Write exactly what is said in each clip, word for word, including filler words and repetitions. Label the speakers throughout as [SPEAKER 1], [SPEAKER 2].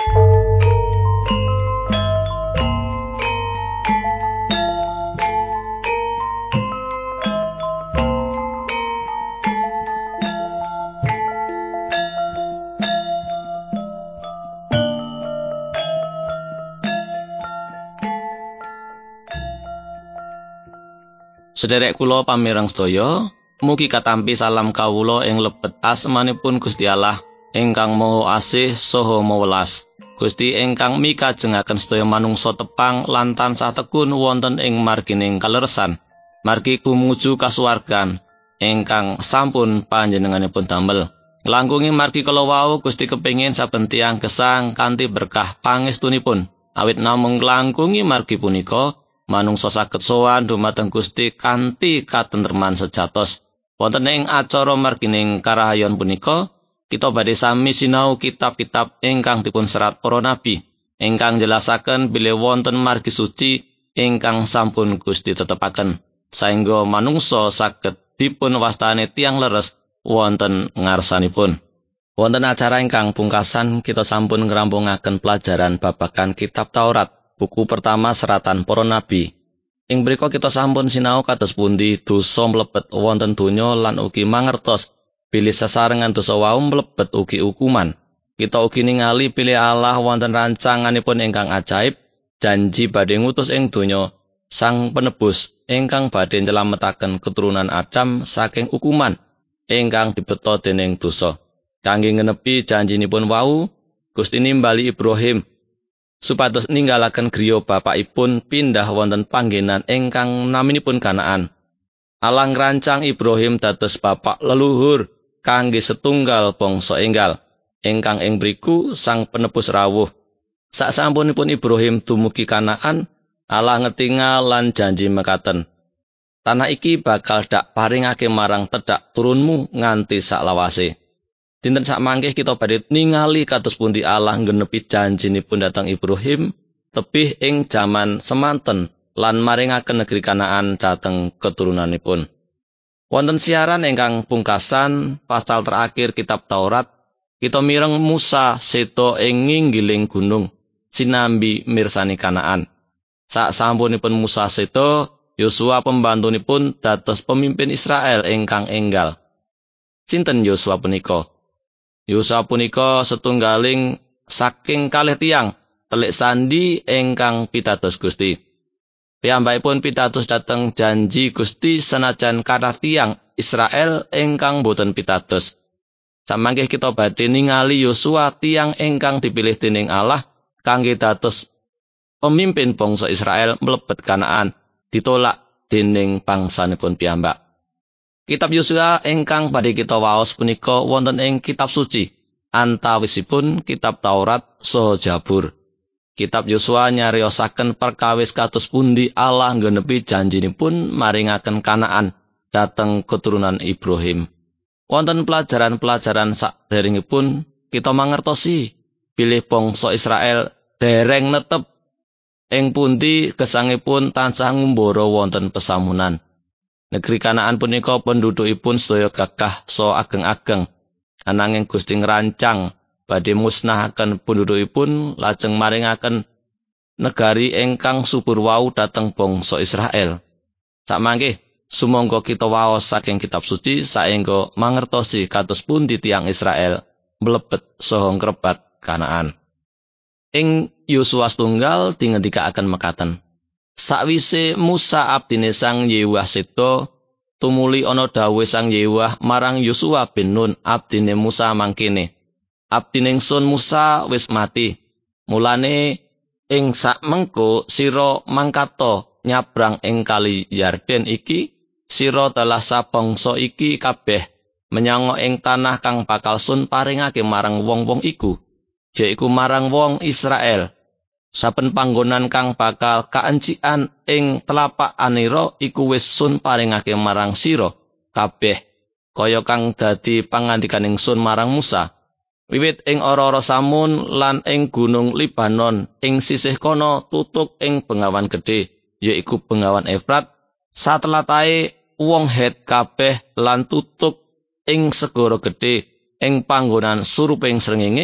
[SPEAKER 1] Sederek kula pamireng sedaya, mugi katampi salam kawula ing lebet asmanipun Gusti Allah ingkang Maha Asih saha Mawelas. Gusti ingkang mikajengaken sedaya manungsa tepang lan tansah tekun wonten ing margining kaleresan, margi kumuju kasuwargan ingkang sampun panjenenganipun damel. Nglangkungi margi kala wau Gusti kepingin saben tiyang gesang kanthi berkah pangestunipun. Awit namung nglangkungi margi punika, manungsa saged sowan dumateng Gusti kanthi katentreman sejatos. Wonten ing acara margining karahayon punika, kita badhe sami sinau kitab-kitab ingkang dipun serat para nabi, ingkang jelasaken bilih wonten margi suci ingkang sampun Gusti tetepaken, saengga manungsa saged dipun wastani tiyang leres wonten ngarsanipun. Wonten acara ingkang pungkasan kita sampun ngrampungaken pelajaran babagan kitab Taurat. Buku pertama seratan para nabi. Ing mriko kita sampun sinau kados pundi dosa mlebet wonten donya lan ugi mangertos bilih sesarengan dosa wau mlebet ugi hukuman. Kita ugi ningali bilih Allah wonten rancanganipun ingkang ajaib, janji badhe ngutus ing donya Sang Penebus ingkang badhe nyelametaken keturunan Adam saking hukuman ingkang dibeta dening dosa. Kangge ngenepi janjinipun wau, Gusti nimbali Ibrahim supados ninggalaken griya bapakipun pindah wonten panggenan ingkang naminipun Kanaan. Allah ngrancang Ibrahim dados bapak leluhur kangge setunggal bangsa enggal, ingkang ing mriku Sang Penebus rawuh. Sasampunipun Ibrahim dumugi Kanaan, Allah ngetingal lan janji mekaten, tanah iki bakal dak paringake marang tedhak turunmu nganti saklawase. Dinten sakmangke kita badhe ningali kados pundi Allah nggenepi janjinipun dhateng Ibrahim tebih ing jaman semanten lan maringaken negeri Kanaan dhateng keturunanipun. Wonten siaran ingkang pungkasan pasal terakhir kitab Taurat, kita mireng Musa seto ing nginggiling gunung sinambi mirsani Kanaan. Sasampunipun Musa seto, Yosua pembantunipun dados pemimpin Israel ingkang enggal. Sinten Yosua punika? Yosua punika setunggaling saking kalih tiyang telik sandi ingkang pitados Gusti. Piyambakipun pitados dhateng janji Gusti senajan kathah tiyang Israel ingkang boten pitados. Samangke kita badhe ningali Yosua tiyang ingkang dipilih dening Allah kangge dados pemimpin bangsa Israel mlebet Kanaan, ditolak dening bangsanipun piyambak. Kitab Yosua ingkang badhe kita waos punika wonten ing kitab suci, antawisipun kitab Taurat saha Jabur. Kitab Yosua nyariosaken perkawis kados pundi Allah nggenepi janjinipun maringaken Kanaan dhateng keturunan Ibrahim. Wonten pelajaran-pelajaran saderengipun kita mangertosi bilih bangsa Israel dereng netep ing pundi gesangipun tansah ngumbara wonten pesamunan. Negeri Kanaan punika pendudukipun sedaya gagah so ageng-ageng. Ananging Gusti ngrancang badhe musnahaken pendudukipun lajeng maringaken negari ingkang subur wau dhateng bangsa Israel. Sakmangke sumangga kita waos saking kitab suci saengga mangertosi kados pundi tiyang Israel mlebet saha ngrebat Kanaan. Ing Yosua setunggal dingendikaken mekaten. Sakwise Musa abdine Sang Yewah sedo, tumuli ana dawuh Sang Yewah marang Yosua bin Nun abdine Musa mangkene. Abdine ingsun Musa wis mati. Mulane ing sakmengko sira mangkato nyabrang ing kali Yarden iki, sira telah sabangsa iki kabeh menyang ing tanah kang bakal sun paringake marang wong-wong iku, yaiku marang wong Israel. Saben panggonan kang bakal kaancian ing telapak anira iku wis sun paringake marang sira kabeh, kaya kang dadi pangandikaning sun marang Musa. Wiwit ing ora-ora Samun lan ing gunung Libanon ing sisih kono tutuk ing bengawan gedhe, yaiku bengawan Efrat, satelatahe wong Het kabeh lan tutuk ing segara gedhe ing panggonan suruping srengenge,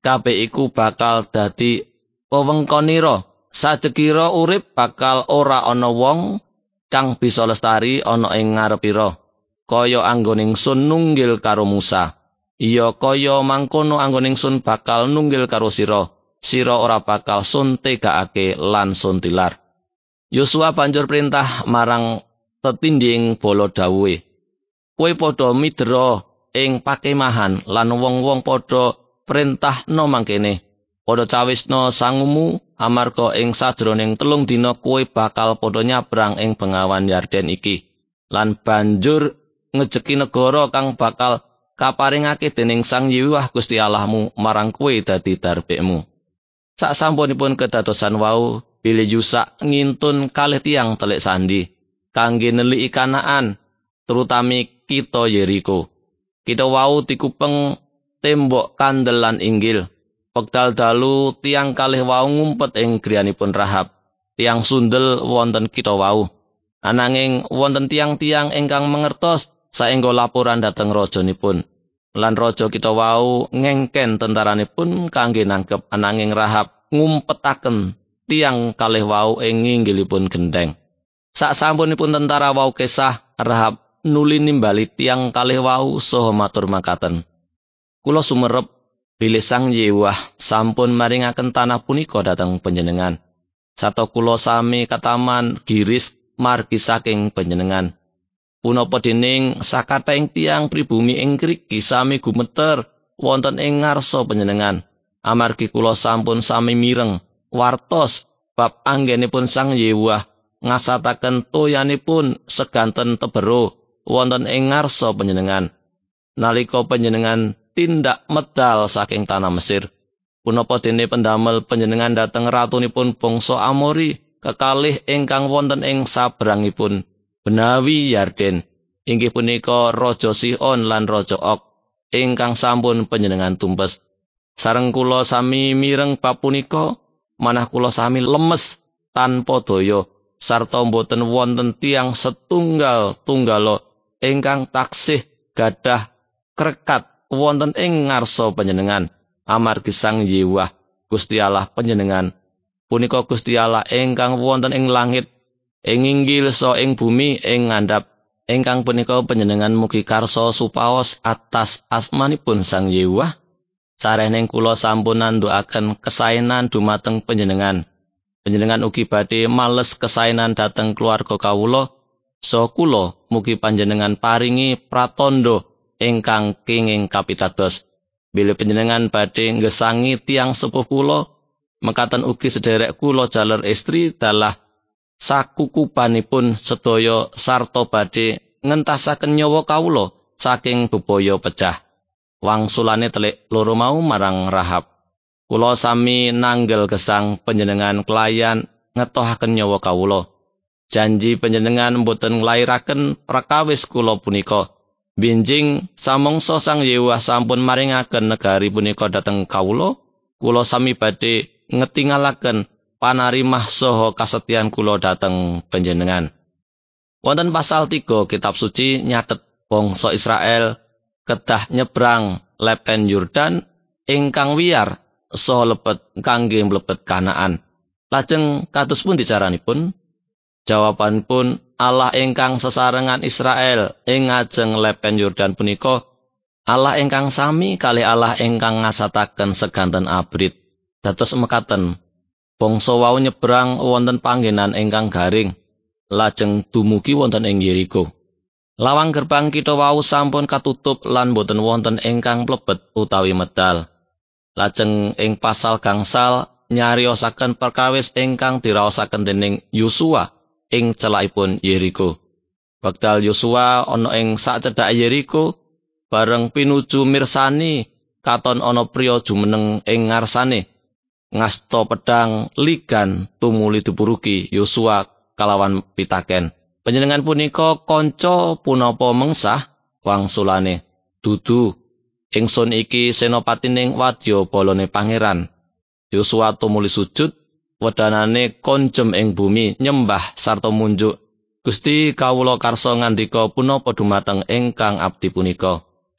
[SPEAKER 1] kabeh iku bakal dadi wewengkonira. Sajekira urip bakal ora ana wong kang bisa lestari ana ing ngarepira. Kaya anggoning sun nunggil karo Musa. Iya kaya mangkono anggoning sun bakal nunggil karo sira. Sira ora bakal sun tegakake lan sun tilar. Yosua banjur perintah marang tetinding bala dawuhe. Kowe padha midera ing pakemahan lan wong-wong padha perintahna mangkene. Padha cawisna sangumu amarga ing sajroning telung dina kowe bakal padha nyabrang ing bengawan Yarden iki lan banjur ngejeki negara kang bakal kaparingake dening Sang Yewah Gusti Allahmu marang kowe dadi darbekmu. Sasampunipun kedadosan wau, bilih Yusa ngintun kalih tiyang telik sandi kangge neliki Kanaan, terutami kita Yeriko. Kita wau dikupeng tembok kandel lan inggil. Wekdal dalu tiang kalih wau ngumpet ing griyanipun Rahab. Tiang sundel wonten kita wau. Ananging wonten tiang-tiang ingkang mangertos saengga laporan dhateng rajanipun. Lan raja kita wau ngengken tentaranipun kangge nangkep ananging Rahab ngumpetaken tiang kalih wau ing inggilipun gendeng. Sasampunipun tentara wau kesah, Rahab nuli nimbali tiang kalih wau saha matur makaten. Kula sumerep bilih Sang Yewah sampun maringaken tanah punika dhateng panjenengan. Sato kula sami kataman giris margi saking panjenengan. Punapa dening sakathahing tiyang pribumi ing ngriki sami gumeter wonten ing ngarsa panjenengan. Amargi kula sampun sami mireng wartos bab anggenipun Sang Yewah ngasataken toyanipun seganten tebero wonten ing ngarsa panjenengan. Nalika panjenengan tindak medal saking tanah Mesir, punapa dene pendamel panjenengan dhateng ratunipun bangsa Amori kekalih ingkang wonten ing sabrangipun Benawi Yarden, inggih punika Raja Sihon lan Raja Og, ingkang sampun panjenengan tumpes. Sareng kula sami mireng bab punika, manah kula sami lemes tanpa daya, sarta boten wonten tiang setunggal tunggalo ingkang taksih gadah krekat wonten ing ngarsa panjenengan. Amargi Sang Yewah Gusti Allah panjenengan punika Gusti Allah ingkang wonten ing langit, ing inggil so ing bumi ing ngandhap, ingkang punika panjenengan mugi karsa supaos atas asmanipun Sang Yewah. Sareneng kula sampun nandukaken kesaenan dumateng panjenengan. Panjenengan ugi badhe males kesaenan dhateng keluarga kawula, so kula mugi panjenengan paringi pratandha ingkang kenging kapitados. Bilih panjenengan badhe nggesangi tiang sepuh kula, mekaten ugi sederek kula jaler istri dalah sakukupanipun sedaya sarta badhe ngentasaken nyawa kawula saking bebaya pecah. Wangsulane telik loro mau marang Rahab. Kula sami nanggel gesang panjenengan kelayan ngetohaken nyawa kawula. Janji panjenengan boten nglairaken prakawis kula punika. Binjing samangsa Sang Yewah sampun maringaken negari punika dhateng kawula, kula sami badhe ngetingalaken panarimah saha kasetyan kula dhateng panjenengan. Wonten pasal tiga kitab suci nyatet bangsa Israel kedah nyebrang lepen Yordan ingkang wiyar saha lebet kangge mlebet Kanaan. Lajeng kados pundi caranipun? Jawabanipun Allah ingkang sesarengan Israel ing ngajeng lepen Yordan punika Allah ingkang sami kalih Allah ingkang ngasataken seganten abrit. Dados mekaten, bangsa wau nyebrang wonten panggenan ingkang garing, lajeng dumugi wonten ing Yeriko. Lawang gerbang kita wau sampun katutup lan boten wonten ingkang mlebet utawi medal. Lajeng ing pasal gangsal nyariosaken perkawis ingkang diraosaken dening Yosua ing celakipun Yeriko. Wekdal Yosua ana ing sacedhake Yeriko, bareng pinuju mirsani katon ana priya jumeneng ing ngarsane. Ngasta pedang ligan tumuli dipuruki Yosua kalawan pitaken. Panjenengan punika kanca punapa mengsah? Wangsulane, dudu, ingsun iki senopatining wadya balane pangeran. Yosua tumuli sujud, wedanane konjem ing bumi nyembah sarta munjuk, Gusti kawula karsa ngandika punapa dumateng ingkang abdi punika.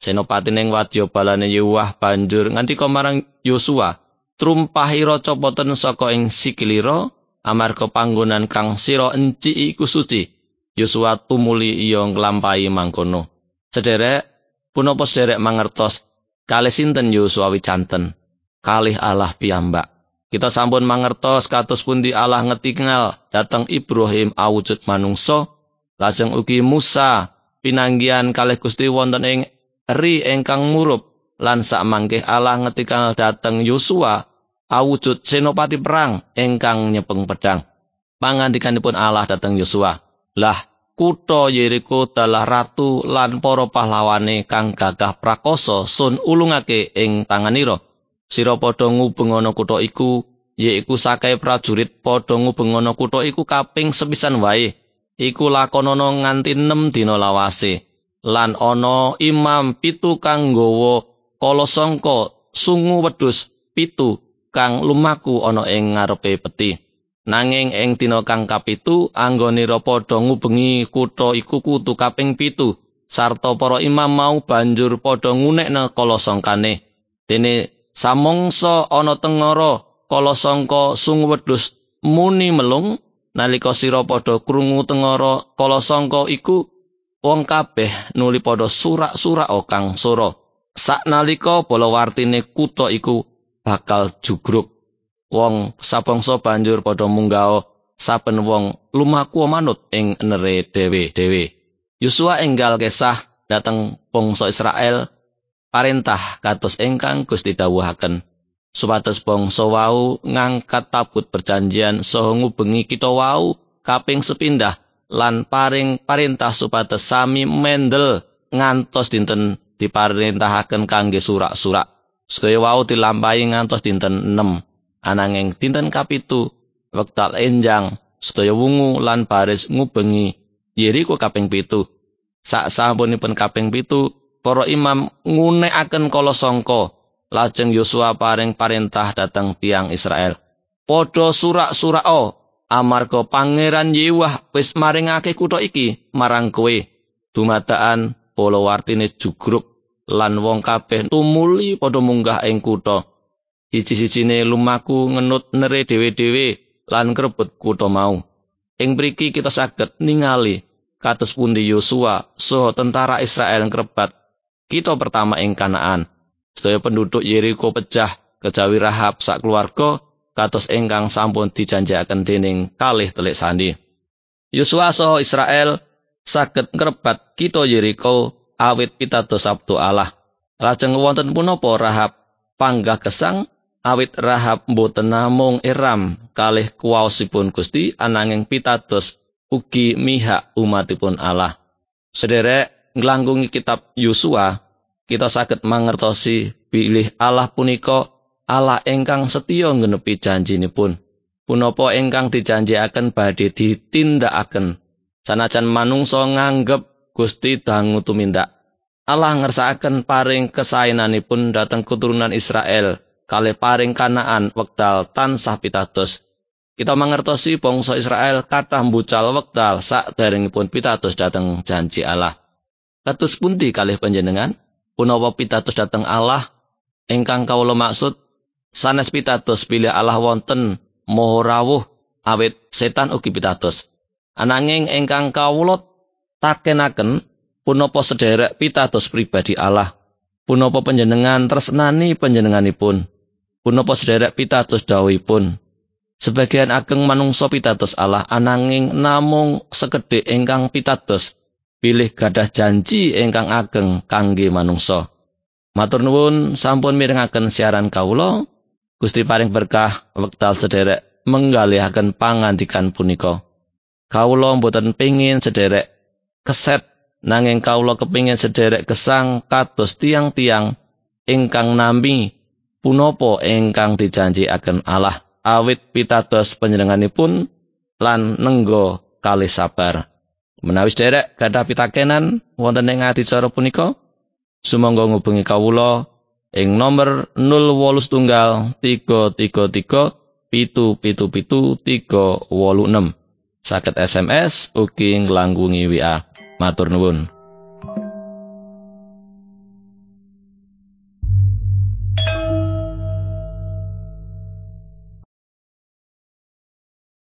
[SPEAKER 1] Senopatining wadyabalane Yewah banjur ngandika marang Yosua, "Trumpahira copoten saka ing sikilira, amarga panggonan kang sira enci iku suci." Yosua tumuli iya nglampahi mangkono. Sederek, punapa sederek mangertos kalih sinten Yosua wicanten? Kalih Allah piyambak. Kita sampun mangertos kados pundi Allah ngetingal dhateng Ibrahim awujud manungsa, lajeng ugi Musa pinanggihan kalih Gusti wonten ing eri ingkang murup, lan sakmangke Allah ngetingal dhateng Yosua awujud senopati perang ingkang nyepeng pedang. Pangandikanipun Allah dhateng Yosua, "Lah, kutha Yeriko dalah ratu lan para pahlawane kang gagah prakoso sun ulungake ing tanganira. Sira padha ngubengono kutha iku, yaiku sakai prajurit padha ngubengono kutha iku kaping sepisan wae. Iku lakonana nganti enem dina lawase. Lan ana imam pitu kang nggawa kalasangka sungu wedhus pitu kang lumaku ana ing ngarepe peti. Nanging ing dina kang kapitu anggonira padha ngubengi kutha iku kudu kaping pitu, sarta para imam mau banjur padha ngunekna kalasangkane. Dene samangsa ana tengara kalasangka sungu wedhus muni melung, nalika sira padha krungu tengara kalasangka iku, wong kabeh nuli padha surak-surak kang sora. Saknalika balawartine kutha iku bakal jugruk. Wong sabangsa banjur padha munggah saben wong lumaku manut ing enere dhewe-dhewe." Yosua enggal kesah dhateng bangsa Israel parentah kados ingkang Gusti dawuhaken, supados bangsa wau ngangkat tabut perjanjian saha ngubengi kita wau kaping sepindah lan paring parentah supados sami mendel ngantos dinten diparentahaken kangge surak-surak. Sedaya wau dilampahi ngantos dinten enem. Ananging dinten kapitu wekdal enjang sedaya wungu lan baris ngubengi Yeriko kaping pitu. Sak sampunipun kaping pitu, para imam ngunekaken kalasangka, lajeng Yosua paring parentah dhateng tiyang Israel, "Padha surak-suraka, amarga Pangeran Yewah wis maringake kutha iki marang kowe." Dumadakan balawartine jugruk lan wong kabeh tumuli padha munggah ing kutha. Siji-sijine lumaku ngenut nere dhewe-dhewe lan ngrebut kutha mau. Ing mriki kita saged ningali kados pundi Yosua saha tentara Israel ngrebat kita pertama ing Kanaan. Sedaya penduduk Yeriko pecah kejawi Rahab sak keluarga kados ingkang sampun dijanjikaken dening kalih telik sandi. Yosua saha Israel saged ngrebat kita Yeriko awit pitados sabda Allah. Lajeng wonten punapa Rahab panggah gesang awit Rahab boten namung iram kalih kuwaosipun Gusti, ananging pitados ugi mihak umatipun Allah. Sederek nglangkungi kitab Yosua, kita saged mangertosi bilih Allah punika Allah ingkang setya nggenepi janjinipun. Punapa ingkang dijanjikaken badhe ditindakaken. Sanajan manungsa nganggep Gusti dangu tumindak, Allah ngersakaken paring kesaenanipun dhateng keturunan Israel kalih paring Kanaan wekdal tansah pitados. Kita mangertosi bangsa Israel kathah mbucal wekdal saderengipun pitados dhateng janji Allah. Kados pundi kalih panjenengan? Punapa pitados dhateng Allah ingkang kawula maksud sanes pitados bilih Allah wonten maha rawuh awit setan ugi pitados. Ananging ingkang kawula takenaken punapa sederek pitados pribadi Allah. Punapa panjenengan tresnani panjenenganipun? Punapa sederek pitados dawuhipun? Sebagian ageng manungsa pitados Allah, ananging namung sekedhik ingkang pitados bilih gadah janji ingkang ageng kangge manungsa. Matur nuwun sampun mirengaken siaran kawula. Gusti paring berkah wekdal sederek menggalihaken pangandikan punika. Kawula mboten pengin sederek keset, nanging kawula kepingin sederek gesang kados tiang-tiang ingkang nampi punapa ingkang dijanjikaken Allah awit pitados panjenenganipun lan nengga kalih sabar. Menawi sederek gadah pitakenan wonten ing adicara punika, sumangga ngubungi kawula ing nomor nol wolu setunggal tiga tiga tiga pitu pitu pitu tiga wolu enem. Saged S M S ugi nglangkungi W A. Matur nuwun.